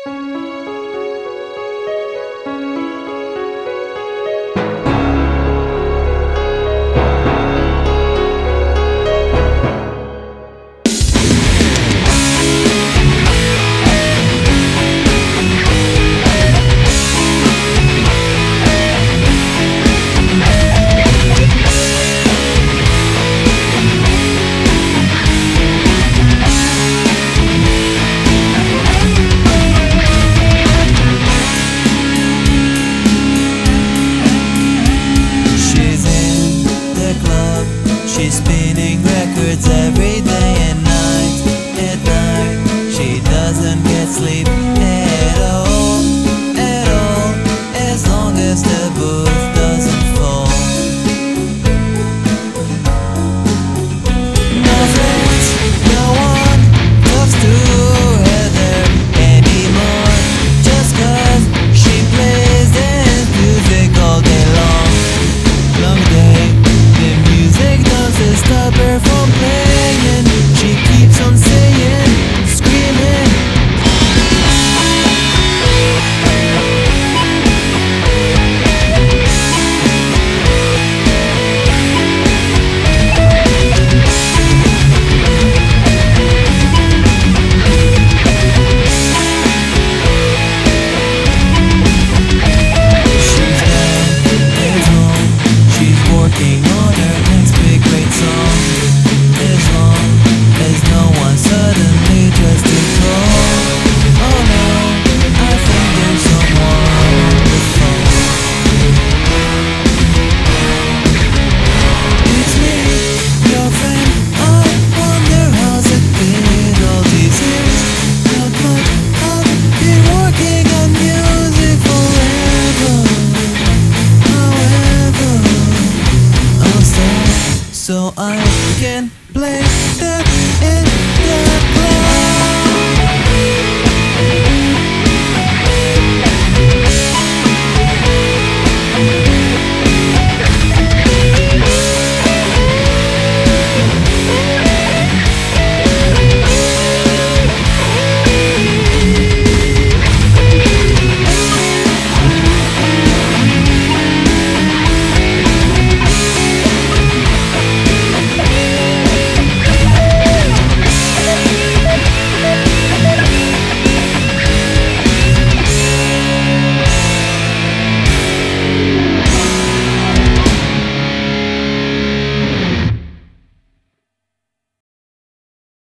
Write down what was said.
She's spinning records every day and night. At night, she doesn't get sleep at all, as long as the booth doesn't fall. No friends, no one talks to her there anymore, just 'cause she plays dance music all day long. Long day, the music doesn't stop her from playing. She keeps on saying, screaming. She's back at home, she's working on her next big great song. As long as no one suddenly tries to call. Oh no, I think there's someone on the phone. It's me, your friend. I wonder how's it been all these years. Not much, I've been working on music forever. However, I'll stop so I can play that.